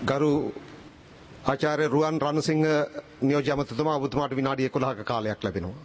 ගරු ආචාර්ය රුවන් රණසිංහ නියෝජ්‍ය අමාත්‍යතුමා ඔබතුමාට විනාඩි 11ක කාලයක් ලැබෙනවා.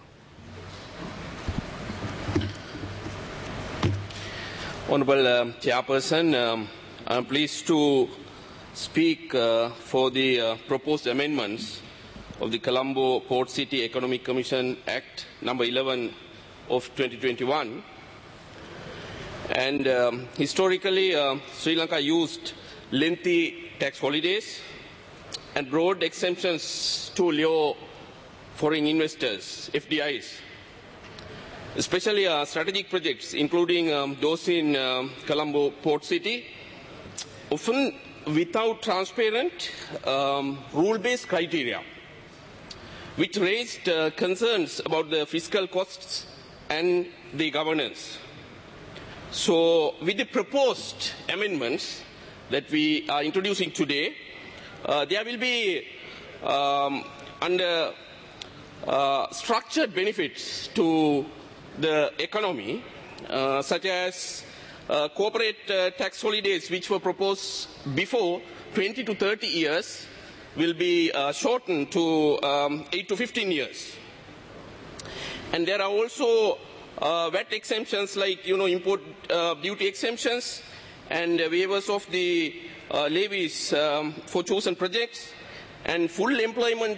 Honorable Chairperson, I'm pleased to speak for the proposed amendments of the Colombo Port City Economic Commission Act number 11 of 2021. And historically, Sri Lanka used lengthy tax holidays and broad exemptions to lure foreign investors, FDIs, especially strategic projects, including those in Colombo Port City, often without transparent rule-based criteria, which raised concerns about the fiscal costs and the governance. So, with the proposed amendments that we are introducing today, there will be under structured benefits to the economy, such as corporate tax holidays which were proposed before 20 to 30 years will be shortened to 8 to 15 years. And there are also VAT exemptions like, import duty exemptions and waivers of the levies for chosen projects and full employment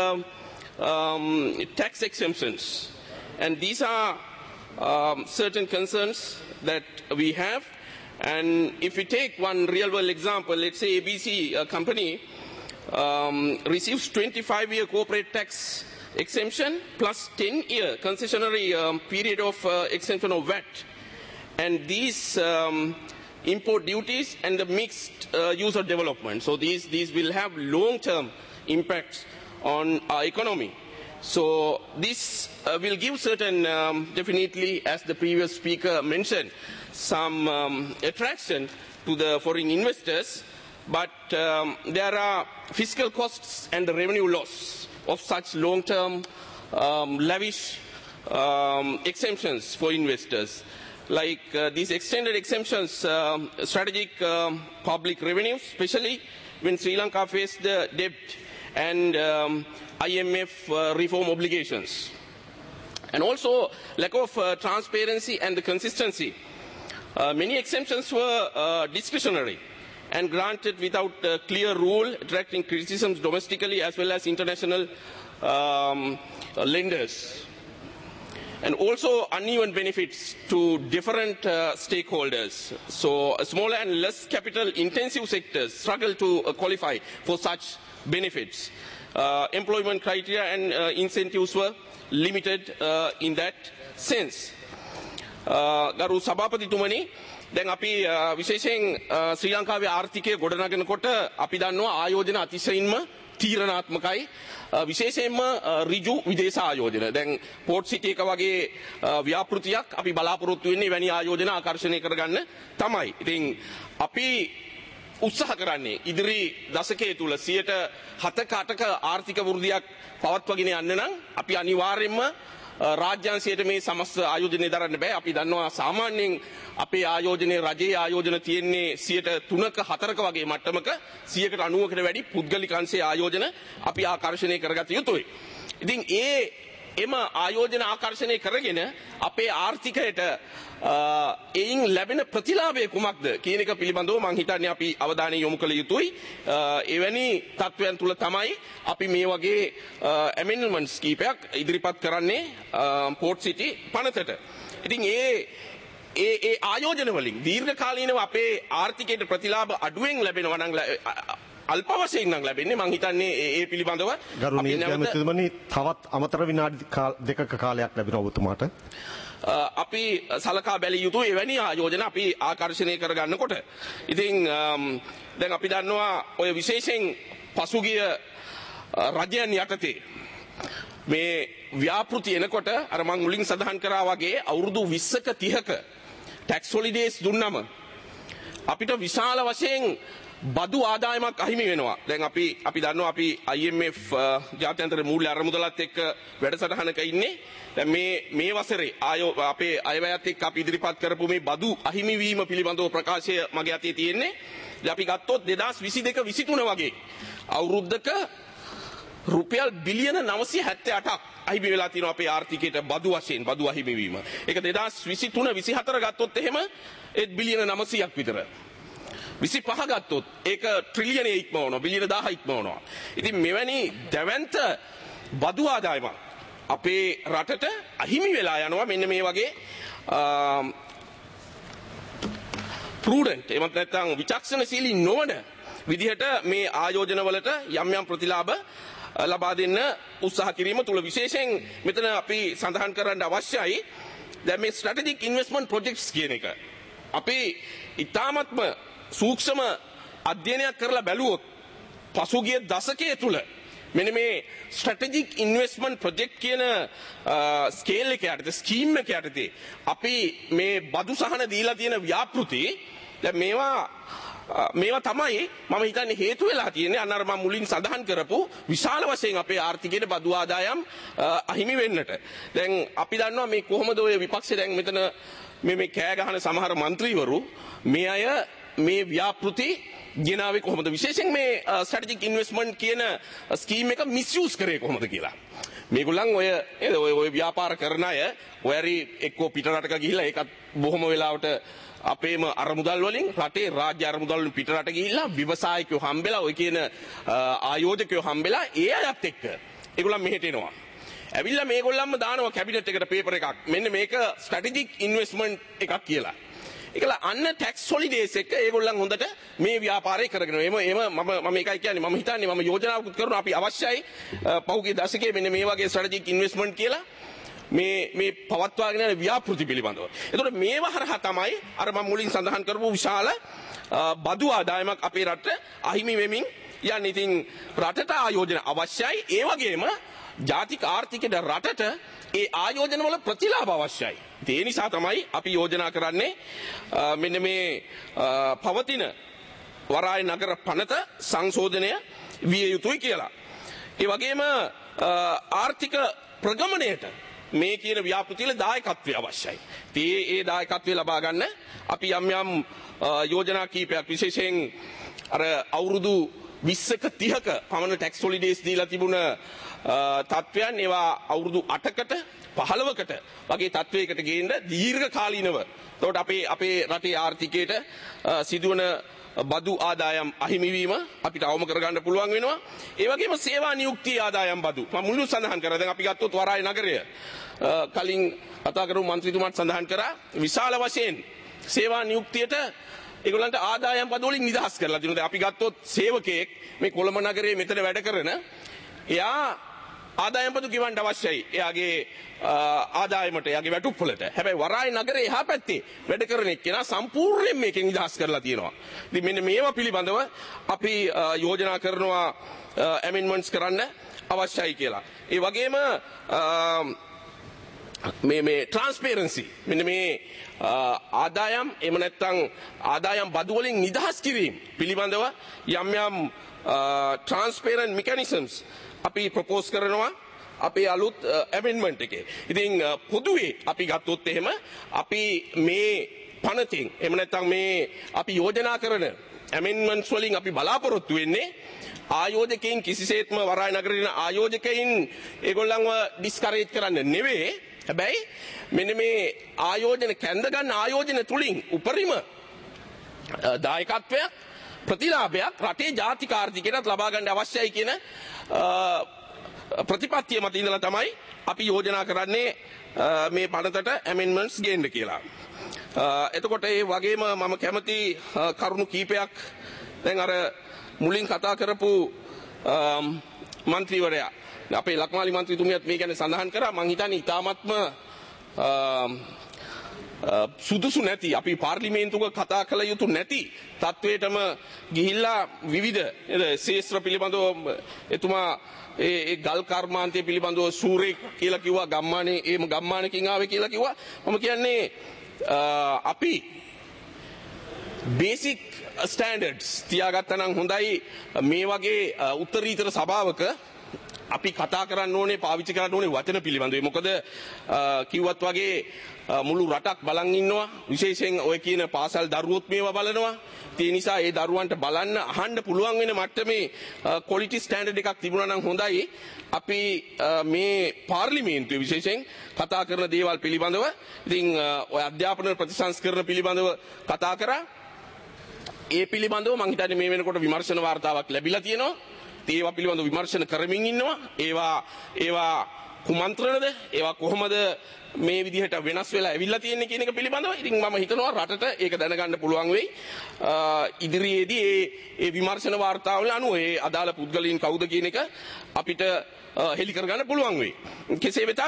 tax exemptions. And these are certain concerns that we have. And if we take one real world example, let's say ABC company receives 25-year corporate tax exemption plus 10-year concessionary period of exemption of VAT. And these import duties and the mixed user development. So these will have long-term impacts on our economy. So this will give certain, definitely, as the previous speaker mentioned, some attraction to the foreign investors, but there are fiscal costs and the revenue loss of such long-term lavish exemptions for investors. Like these extended exemptions, strategic public revenues, especially when Sri Lanka faced the debt and IMF reform obligations. And also lack of transparency and the consistency. Many exemptions were discretionary and granted without a clear rule, attracting criticisms domestically as well as international lenders. And also uneven benefits to different stakeholders. So smaller and less capital intensive sectors struggle to qualify for such benefits. Employment criteria and incentives were limited in that sense. ගරු සභාපතිතුමනි, දැන් අපි විශේෂයෙන් ශ්‍රී ලංකාවේ ආර්ථිකය ගොඩනගනකොට අපි දන්නවා ආයෝජන අතිශයින්ම තීරණාත්මකයි. විශේෂයෙන්ම ඍජු විදේශ ආයෝජන. දැන් පෝර්ට් සිටි එක වගේ ව්‍යාපෘතියක් අපි බලාපොරොත්තු වෙන්නේ වැනි ආයෝජන ආකර්ෂණය කරගන්න තමයි. ඉතින් අපි උත්සාහ කරන්නේ ඉදිරි දශකයේ තුල 7%ක 8%ක ආර්ථික වෘද්ධියක් පවත්වාගෙන යන්න නම් අපි අනිවාර්යයෙන්ම රාජ්‍යාංශයට මේ සමස්ත ආයෝජනය දරන්න බෑ. අපි දන්නවා සාමාන්‍යයෙන් අපේ ආයෝජනයේ රජයේ ආයෝජන තියෙන්නේ 3%ක 4%ක වගේ මට්ටමක 90%කට වැඩි පුද්ගලික අංශයේ ආයෝජන අපි ආකර්ෂණය කරගත යුතුයි. ඉතින් එම ආයෝජන ආකර්ෂණය කරගෙන අපේ ආර්ථිකයට එයින් ලැබෙන ප්‍රතිලාභය කුමක්ද කියන එක පිළිබඳව මම හිතන්නේ අපි අවධානය යොමු කළ යුතුයි. එවැනි තත්වයන් තුල තමයි අපි මේ වගේ amendments කීපයක් ඉදිරිපත් කරන්නේ පෝර්ට් සිටි පනතට. ඉතින් ඒ ආයෝජන වලින් දීර්ඝ කාලීනව අපේ ආර්ථිකයට ප්‍රතිලාභ අඩුවෙන් ලැබෙනවා නම් අල්ප වශයෙන් නම් ලැබෙන්නේ මම හිතන්නේ ඒ පිළිබඳව ගරු නියෝජ්‍යමතුමනි තවත් අමතර විනාඩි 2ක කාලයක් ලැබෙනවා ඔබතුමාට. අපි සලකා බැලිය යුතු එවැනි ආයෝජන අපි ආකර්ෂණය කරගන්නකොට. ඉතින් දැන් අපි දන්නවා ඔය විශේෂයෙන් පසුගිය රජයන් යටතේ මේ ව්‍යාපෘති එනකොට අර මම මුලින් සඳහන් කරා වගේ අවුරුදු 20ක 30ක ටැක්ස් හොලිඩේස් දුන්නම අපිට විශාල වශයෙන් බදු ආදායමක් අහිමි වෙනවා. දැන් අපි දන්නවා අපි IMF ජාත්‍යන්තර මූල්‍ය අරමුදලත් එක්ක වැඩසටහනක ඉන්නේ. දැන් මේ වසරේ අපේ අයවැයත් එක්ක අපි ඉදිරිපත් කරපු මේ බදු අහිමි වීම පිළිබඳව ප්‍රකාශය මගේ අතේ තියෙන්නේ. දැන් අපි ගත්තොත් 2022 23 වගේ අවුරුද්දක රුපියල් බිලියන 978ක් අහිමි වෙලා තියෙනවා අපේ ආර්ථිකයට බදු වශයෙන් බදු අහිමි වීම. ඒක 2023 24 ගත්තොත් එහෙම ඒත් බිලියන 900ක් විතර. 25 ගත්තොත් ඒක ට්‍රිලියන ඉක්මවනවා බිලියන 1000 ඉක්මවනවා. ඉතින් මෙවැනි දැවැන්ත බදු ආදායමක් අපේ රටට අහිමි වෙලා යනවා මෙන්න මේ වගේ ප්‍රූඩන්ට් එමත් නැත්නම් විචක්ෂණශීලී නොවන විදිහට මේ ආයෝජන වලට යම් යම් ප්‍රතිලාභ ලබා දෙන්න උත්සාහ කිරීම තුල විශේෂයෙන් මෙතන අපි සඳහන් කරන්න අවශ්‍යයි දැන් මේ ස්ට්‍රැටජික් ඉන්වෙස්ට්මන්ට් ප්‍රොජෙක්ට්ස් කියන එක අපි ඊ타මත්ම සූක්ෂම අධ්‍යයනයක් කරලා බැලුවොත් පසුගිය දශකයේ තුල මෙන්න මේ ස්ට්‍රැටජික් ඉන්වෙස්ට්මන්ට් ප්‍රොජෙක්ට් කියන ස්කේල් එක යටතේ ස්කීම් එක යටතේ අපි මේ බදු සහන දීලා තියෙන ව්‍යාපෘති දැන් මේවා තමයි මම හිතන්නේ හේතු වෙලා තියෙන්නේ අන්න අර මම මුලින් සඳහන් කරපු විශාල වශයෙන් අපේ ආර්ථිකයට බදු ආදායම් අහිමි වෙන්නට. දැන් අපි දන්නවා මේ කොහොමද ඔය විපක්ෂය දැන් මෙතන මේ කෑ ගහන සමහර മന്ത്രിවරු මේ අය මේ ව්‍යාපෘති ගෙනාවේ කොහොමද විශේෂයෙන් මේ ස්ට්‍රැටජික් ඉන්වෙස්ට්මන්ට් කියන ස්කීම් එක මිස්යූස් කරේ කොහොමද කියලා. මේගොල්ලන් ඔය ව්‍යාපාර කරන අය ඔයරි එක්කෝ පිටරටක ගිහිල්ලා ඒකත් බොහොම වෙලාවට අපේම අරමුදල් වලින් රටේ රාජ්‍ය අරමුදල් වලින් පිටරට ගිහිල්ලා ව්‍යවසායකයෝ හම්බෙලා ඔය කියන ආයෝජකයෝ හම්බෙලා ඒ අයත් එක්ක ඒගොල්ලන් මෙහෙට එනවා. ඇවිල්ලා මේගොල්ලන්ම දානවා කැබිනට් එකට පේපර් එකක්. මෙන්න මේක ස්ට්‍රැටජික් ඉන්වෙස්ට්මන්ට් එකක් කියලා. ඒකලා අන්න ටැක්ස් හොලිඩේස් එක ඒගොල්ලන් හොඳට මේ ව්‍යාපාරය කරගෙන මම ඒකයි කියන්නේ මම හිතන්නේ මම යෝජනාවකුත් කරනවා අපි අවශ්‍යයි පහුගිය දශකයේ මෙන්න මේ වගේ ස්ට්‍රැටජික් ඉන්වෙස්ට්මන්ට් කියලා මේ පවත්වාගෙන යන ව්‍යාපෘති පිළිබඳව. ඒතකොට මේවා හරහා තමයි අර මම මුලින් සඳහන් කරපු විශාල බදු ආදායමක් අපේ රටට අහිමි වෙමින් යන්නේ. ඉතින් රටට ආයෝජන අවශ්‍යයි. ඒ වගේම ජාතික ආර්ථිකයට රටට ඒ ආයෝජන වල ප්‍රතිලාභ අවශ්‍යයි. ඒ නිසා තමයි අපි යෝජනා කරන්නේ මෙන්න මේ පවතින වරාය නගර පනත සංශෝධනය විය යුතුයි කියලා. ඒ වගේම ආර්ථික ප්‍රගමණයට මේ කියන ව්‍යාපෘතිවල දායකත්වය අවශ්‍යයි. ඒ දායකත්වය ලබා ගන්න අපි යම් යෝජනා කීපයක් විශේෂයෙන් අර අවුරුදු 20ක 30ක පමණ ටැක්ස් හොලිඩේස් දීලා තිබුණ තත්වයන් ඒවා අවුරුදු 8කට 15කට වගේ තත්වයකට ගේන්න දීර්ඝ කාලීනව. එතකොට අපේ රටේ ආර්ථිකයට සිදුවන බදු ආදායම් අහිමි වීම අපිට අවම කරගන්න පුළුවන් වෙනවා. ඒ වගේම සේවා නියුක්ති ආදායම් බදු මම මුලින් සඳහන් කරා. දැන් අපි ගත්තොත් වරාය නගරය කලින් කතා කරපු මන්ත්‍රීතුමාත් සඳහන් කරා විශාල වශයෙන් සේවා නියුක්තියට ඒගොල්ලන්ට ආදායම් බදු වලින් නිදහස් කරලා දෙනවා. දැන් අපි ගත්තොත් සේවකයෙක් මේ කොළඹ නගරයේ මෙතන වැඩ කරන එයා ආදායම් බදු ගෙවන්න අවශ්‍යයි. එයාගේ ආදායමට එයාගේ වැටුප් වලට. හැබැයි වරාය නගරේ එහා පැත්තේ වැඩ කරන එක්කෙනා සම්පූර්ණයෙන් මේකෙන් නිදහස් කරලා තියෙනවා. ඉතින් මෙන්න මේවා පිළිබඳව අපි යෝජනා කරනවා ඇමෙන්ඩ්මන්ට්ස් කරන්න අවශ්‍යයි කියලා. ඒ වගේම මේ ට්‍රාන්ස්පරන්සි මෙන්න මේ ආදායම් එහෙම නැත්නම් ආදායම් බදු වලින් නිදහස් කිරීම පිළිබඳව යම් ට්‍රාන්ස්පරන්ට් මෙකැනිසම්ස් අපි ප්‍රොපෝස් කරනවා අපේ අලුත් ඇමෙන්ඩ්මන්ට් එකේ. ඉතින් පොදුවේ අපි ගත්තොත් එහෙම අපි මේ පනතින් එහෙම නැත්නම් මේ අපි යෝජනා කරන ඇමෙන්ඩ්මන්ට්ස් වලින් අපි බලාපොරොත්තු වෙන්නේ ආයෝජකයින් කිසිසේත්ම වරාය නගරේ ආයෝජකයින් ඒගොල්ලන්ව ඩිස්කරේජ් කරන්න නෙවෙයි. හැබැයි මෙන්න මේ ආයෝජන කැඳ ගන්න ආයෝජන තුලින් උපරිම දායකත්වයක් ප්‍රතිලාභයක් රටේ ජාතික ආර්ථිකයටත් ලබා ගන්න අවශ්‍යයි කියන ප්‍රතිපත්තිය මත ඉඳලා තමයි අපි යෝජනා කරන්නේ මේ පනතට ඇමෙන්ඩ්මන්ට්ස් ගේන්න කියලා. එතකොට ඒ වගේම මම කැමති කරුණු කීපයක් දැන් අර මුලින් කතා කරපු මන්ත්‍රීවරයා අපේ ලක්මාලි මන්ත්‍රීතුමියත් මේ ගැන සඳහන් කරා. මං හිතන්නේ ඉතාමත්ම සුදුසු නැති අපි පාර්ලිමේන්තුවක කතා කළ යුතු නැති තත්වයටම ගිහිල්ලා විවිධ ශේෂ්ත්‍ර පිළිබඳව එතුමා ඒ ගල් කර්මාන්තය පිළිබඳව සූරේ කියලා කිව්වා. ගම්මානකින් ආවේ කියලා කිව්වා. මම කියන්නේ අපි බේසික් ස්ටෑන්ඩඩ්ස් තියාගත්තා නම් හොඳයි. මේ වගේ උත්තරීතර සභාවක අපි කතා කරන්න ඕනේ පාවිච්චි කරන්න ඕනේ වචන පිළිබඳව. මොකද කිව්වත් වගේ මුළු රටක් බලන් ඉන්නවා. විශේෂයෙන් ඔය කියන පාසල් දරුවොත් මේවා බලනවා. ඒ නිසා ඒ දරුවන්ට බලන්න අහන්න පුළුවන් වෙන මට්ටමේ ක්වොලිටි ස්ටෑන්ඩඩ් එකක් තිබුණා නම් හොඳයි. අපි මේ පාර්ලිමේන්තුවේ විශේෂයෙන් කතා කරන දේවල් පිළිබඳව ඉතින් ඔය අධ්‍යාපන ප්‍රතිසංස්කරණ පිළිබඳව කතා කරා. ඒ පිළිබඳව මම හිතන්නේ මේ වෙනකොට විමර්ශන වාර්තාවක් ලැබිලා තියෙනවා. ඒවා පිළිබඳව විමර්ශන කරමින් ඉන්නවා. ඒවා කුමන්ත්‍රණද? ඒවා කොහොමද මේ විදිහට වෙනස් වෙලා ඇවිල්ලා තියෙන්නේ කියන එක පිළිබඳව ඉතින් මම හිතනවා රටට ඒක දැනගන්න පුළුවන් වෙයි. ඉදිරියේදී ඒ විමර්ශන වාර්තාවල අනුව ඒ අදාළ පුද්ගලයන් කවුද කියන එක අපිට හෙළි කරගන්න පුළුවන් වෙයි. කෙසේ වෙතත්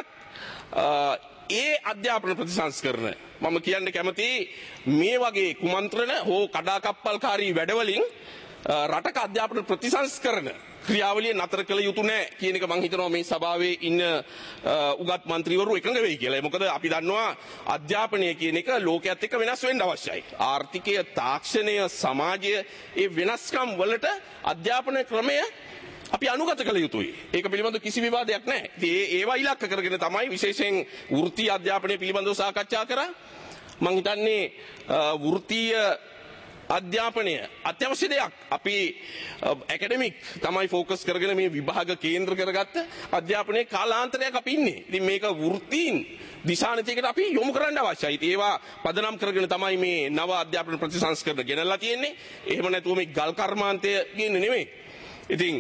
ඒ අධ්‍යාපන ප්‍රතිසංස්කරණ මම කියන්න කැමති මේ වගේ කුමන්ත්‍රණ හෝ කඩාකප්පල්කාරී වැඩවලින් රටක අධ්‍යාපන ප්‍රතිසංස්කරණ ක්‍රියාවලිය නතර කළ යුතු නැහැ කියන එක මම හිතනවා මේ සභාවේ ඉන්න උගත් മന്ത്രിවරු එකඟ වෙයි කියලා. මොකද අපි දන්නවා අධ්‍යාපනය කියන එක ලෝකයේත් එක්ක වෙනස් වෙන්න අවශ්‍යයි. ආර්ථිකය, තාක්ෂණය, සමාජය ඒ වෙනස්කම් වලට අධ්‍යාපන ක්‍රමය අපි අනුගත කළ යුතුයි. ඒක පිළිබඳව කිසි විවාදයක් නැහැ. ඉතින් ඒවා ඉලක්ක කරගෙන තමයි විශේෂයෙන් වෘත්තීය අධ්‍යාපනය පිළිබඳව සාකච්ඡා කරා. මම හිතන්නේ වෘත්තීය අධ්‍යාපනය අත්‍යවශ්‍ය දෙයක්. අපි ඇකඩමික් තමයි ફોකස් කරගෙන මේ විභාග කේන්ද්‍ර කරගත්ත අධ්‍යාපනයේ කාලාන්තරයක් අපි ඉන්නේ. ඉතින් මේක වෘත්තීන් දිශානතියකට අපි යොමු කරන්න අවශ්‍යයි. ඉතින් ඒවා පදනම් කරගෙන තමයි මේ නව අධ්‍යාපන ප්‍රතිසංස්කරණ ගෙනල්ලා තියෙන්නේ. එහෙම නැතුව මේ ගල් කර්මාන්තය කියන්නේ නෙමෙයි. ඉතින්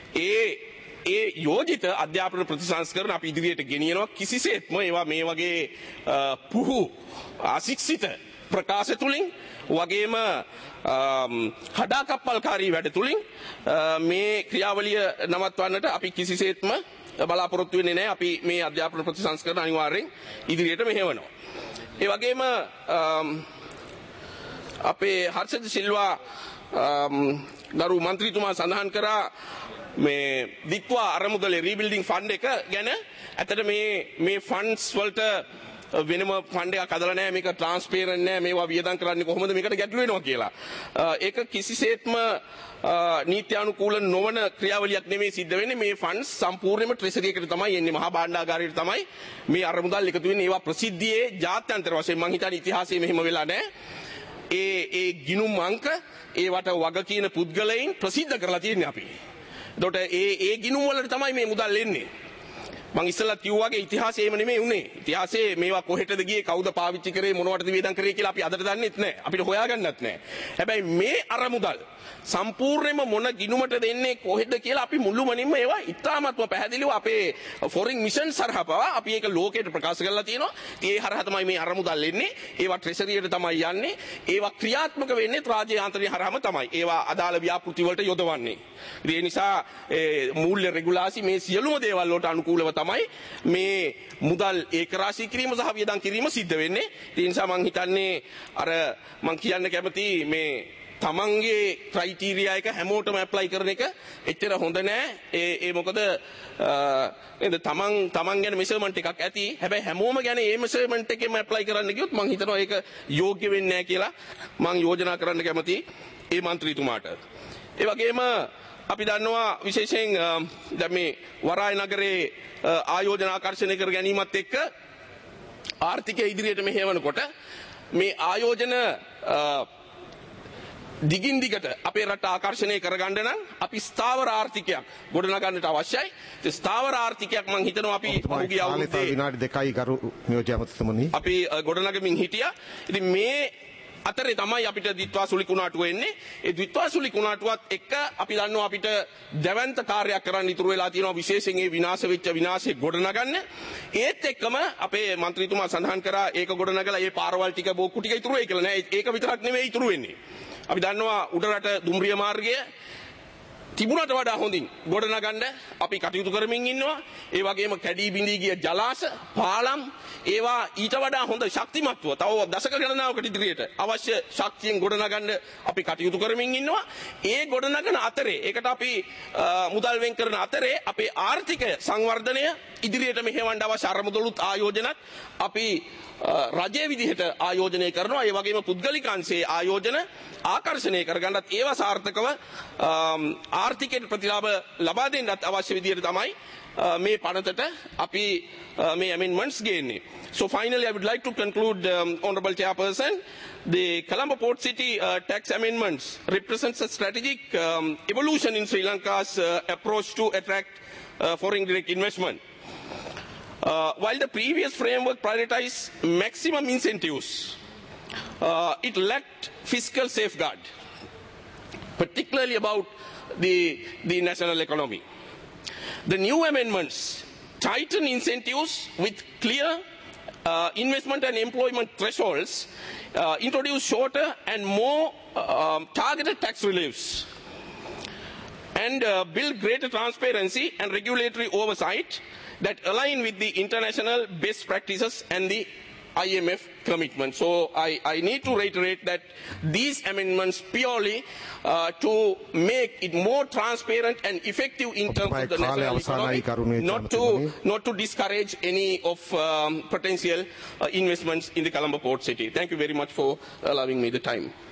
ඒ යෝජිත අධ්‍යාපන ප්‍රතිසංස්කරණ අපි ඉදිරියට ගෙනියනවා. කිසිසේත්ම ඒවා මේ වගේ පුහු අශික්ෂිත ප්‍රකාශ තුලින් වගේම කඩාකප්පල්කාරී වැඩ තුලින් මේ ක්‍රියාවලිය නවත්වන්නට අපි කිසිසේත්ම බලාපොරොත්තු වෙන්නේ නැහැ. අපි මේ අධ්‍යාපන ප්‍රතිසංස්කරණ අනිවාර්යෙන් ඉදිරියට මෙහෙවනවා. ඒ වගේම අපේ හර්ෂද සිල්වා ගරු මන්ත්‍රීතුමා සඳහන් කරා මේ දික්වා අරමුදලේ රීබිල්ඩින් ෆන්ඩ් එක ගැන. ඇත්තට මේ ෆන්ඩ්ස් වලට වෙනම ෆන්ඩ් එකක් හදලා නැහැ. මේක ට්‍රාන්ස්පරන්ට් නැහැ. මේවා වියදම් කරන්නේ කොහොමද මේකට ගැටලු වෙනවා කියලා. ඒක කිසිසේත්ම නීත්‍යානුකූල නොවන ක්‍රියාවලියක් නෙමෙයි සිද්ධ වෙන්නේ. මේ ෆන්ඩ්ස් සම්පූර්ණයෙන්ම ට්‍රෙසරි එකට තමයි එන්නේ. මහා භාණ්ඩාගාරයට තමයි මේ අරමුදල් එකතු වෙන්නේ. ඒවා ප්‍රසිද්ධියේ ජාත්‍යන්තර වශයෙන් මම හිතන්නේ ඉතිහාසයේ මෙහෙම වෙලා නැහැ. ඒ ගිණුම් අංක ඒවට වග කියන පුද්ගලයන් ප්‍රසිද්ධ කරලා තියෙන්නේ අපි. එතකොට ඒ ගිණුම් වලට තමයි මේ මුදල් එන්නේ. මං ඉස්සෙල්ලා කිව්වා වගේ ඉතිහාසය එහෙම නෙමෙයි උනේ. ඉතිහාසයේ මේවා කොහෙටද ගියේ, කවුද පාවිච්චි කරේ, මොනවටද වියදම් කරේ කියලා අපි අදට දන්නෙත් නැහැ. අපිට හොයාගන්නත් නැහැ. හැබැයි මේ අරමුදල් සම්පූර්ණයෙන්ම මොන ගිණුමට දෙන්නේ කොහෙද කියලා අපි මුළුමනින්ම ඒවා ඉතාමත්ම පැහැදිලිව අපේ ෆොරින් මිෂන් සරහා පවා අපි ඒක ලෝකයට ප්‍රකාශ කරලා තියෙනවා. ඒ හරහා තමයි මේ අරමුදල් එන්නේ. ඒවා ට්‍රෙසරියට තමයි යන්නේ. ඒවා ක්‍රියාත්මක වෙන්නේ රාජ්‍ය යාන්ත්‍රණය හරහාම තමයි. ඒවා අදාළ ව්‍යාපෘති වලට යොදවන්නේ. ඒ නිසා මූල්‍ය රෙගුලාසි මේ සියලුම දේවල් වලට අනුකූලව තමයි මේ මුදල් ඒකරාශී කිරීම සහ වියදම් කිරීම සිද්ධ වෙන්නේ. ඒ නිසා මම හිතන්නේ අර මම කියන්න කැමති මේ තමන්ගේ ක්‍රයිටීරියා එක හැමෝටම ඇප්ලයි කරන එක එච්චර හොඳ නෑ. ඒ මොකද නේද තමන් ගැන මෙෂර්මන්ට් එකක් ඇති. හැබැයි හැමෝම ගැන මේ මෙෂර්මන්ට් එකෙම ඇප්ලයි කරන්න ගියොත් මම හිතනවා ඒක යෝග්‍ය වෙන්නේ නෑ කියලා මම යෝජනා කරන්න කැමතියි ඒ മന്ത്രിතුමාට. ඒ වගේම අපි දන්නවා විශේෂයෙන් දැන් මේ වරාය නගරේ ආයෝජන ආකර්ෂණය කර ගැනීමත් එක්ක ආර්ථිකය ඉදිරියට මෙහෙවනකොට මේ ආයෝජන දිගින් දිගට අපේ රට ආකර්ෂණය කරගන්න නම් අපි ස්ථාවර ආර්ථිකයක් ගොඩනගන්නට අවශ්‍යයි. ඒ ස්ථාවර ආර්ථිකයක් මම හිතනවා අපි පහුගිය අවුරුද්දේ විනාඩි 2යි ගරු නියෝජ්‍ය ඇමතිතුමනි අපි ගොඩනගමින් හිටියා. ඉතින් මේ අතරේ තමයි අපිට ද්විත්වාසුලි කුණාටුව එන්නේ. ඒ ද්විත්වාසුලි කුණාටුවත් එක්ක අපි දන්නවා අපිට දැවැන්ත කාර්යයක් කරන්න ඉතුරු වෙලා තියෙනවා. විශේෂයෙන් මේ විනාශ වෙච්ච විනාශේ ගොඩනගන්න. ඒත් එක්කම අපේ മന്ത്രിතුමා සඳහන් කරා ඒක ගොඩනගලා ඒ පාරවල් ටික බෝක්කු ටික ඉතුරු වෙයි කියලා නෑ. ඒක විතරක් නෙවෙයි ඉතුරු වෙන්නේ. අපි දන්නවා උඩරට දුම්රිය මාර්ගය තිබුණට වඩා හොඳින් ගොඩනගන්න අපි කටයුතු කරමින් ඉන්නවා. ඒ වගේම කැඩී බිඳී ගිය ජලාශ, පාලම් ඒවා ඊට වඩා හොඳ ශක්තිමත්ව තව දශක ගණනාවකට ඉදිරියට අවශ්‍ය ශක්තියෙන් ගොඩනගන්න අපි කටයුතු කරමින් ඉන්නවා. ඒ ගොඩනගන අතරේ ඒකට අපි මුදල් වෙන් කරන අතරේ අපේ ආර්ථික සංවර්ධනය ඉදිරියට මෙහෙවන්න අවශ්‍ය අරමුදලුත් ආයෝජනත් අපි රජයේ විදිහට ආයෝජනය කරනවා. ඒ වගේම පුද්ගලික අංශයේ ආයෝජන ආකර්ෂණය කරගන්නත් ඒවා සාර්ථකව ආර්ථිකයට ප්‍රතිලාභ ලබා දෙන්නත් අවශ්‍ය විදියට තමයි මේ පනතට අපි මේ amendments ගේන්නේ. So finally I would like to conclude, Honorable Chairperson, the Colombo Port City tax amendments represents a strategic evolution in Sri Lanka's approach to attract foreign direct investment. While the previous framework prioritized maximum incentives, it lacked fiscal safeguard, particularly about the national economy. The new amendments tighten incentives with clear investment and employment thresholds, introduce shorter and more targeted tax reliefs, and build greater transparency and regulatory oversight that align with the international best practices and the IMF commitment. So I need to reiterate that these amendments purely to make it more transparent and effective in terms of the national economy, not to discourage any of potential investments in the Colombo Port City. Thank you very much for allowing me the time.